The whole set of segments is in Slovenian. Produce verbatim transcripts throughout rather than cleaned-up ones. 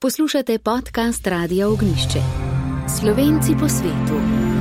Poslušate podcast Radia Ognjišče. Slovenci po svetu.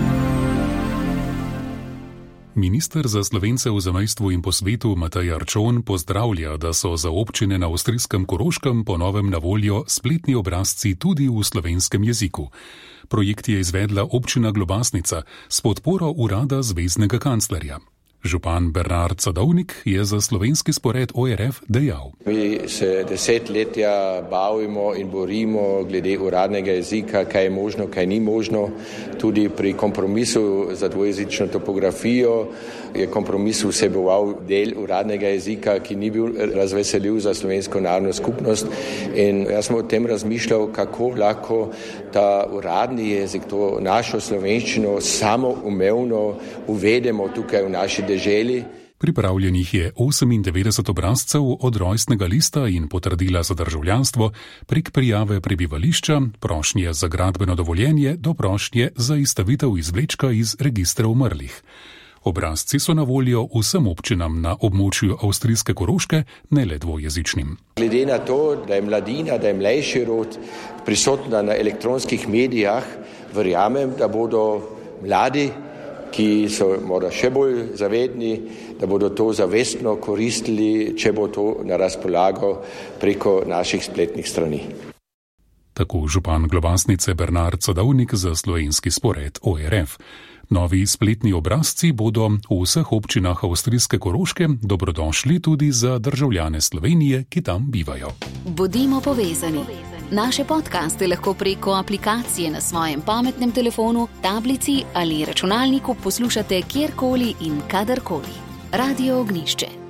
Minister za Slovence v zamejstvu in po svetu Matej Arčon pozdravlja, da so za občine na avstrijskem Koroškem po novem na voljo spletni obrazci tudi v slovenskem jeziku. Projekt je izvedla občina Globasnica s podporo urada zveznega kanclerja. Župan Bernard Sadovnik je za slovenski spored O R F dejal. Mi se desetletja bavimo in borimo glede uradnega jezika, kaj je možno, kaj ni možno. Tudi pri kompromisu za dvojezično topografijo je kompromis vseboval del uradnega jezika, ki ni bil razveseljiv za slovensko narodno skupnost. In jaz sem o tem razmišljal, kako lahko ta uradni jezik, to našo slovenščino samoumevno uvedemo tukaj v naši deželi. Pripravljenih je osemindevetdeset obrazcev od rojstnega lista in potrdila za državljanstvo prek prijave prebivališča, prošnje za gradbeno dovoljenje do prošnje za izstavitev izvlečka iz registra umrlih. Obrazci so na voljo vsem občinam na območju avstrijske Koroške, ne le dvojezičnim. Glede na to, da je mladina, da je mlajši rod prisotna na elektronskih medijah, verjamem, da bodo mladi, ki so morda še bolj zavedni, da bodo to zavestno koristili, če bo to na razpolago preko naših spletnih strani. Tako župan Globasnice Bernard Sadovnik za slovenski spored O R F. Novi spletni obrazci bodo v vseh občinah avstrijske Koroške dobrodošli tudi za državljane Slovenije, ki tam bivajo. Bodimo povezani. Naše podcaste lahko preko aplikacije na svojem pametnem telefonu, tablici ali računalniku poslušate kjerkoli in kadarkoli. Radio Ognjišče.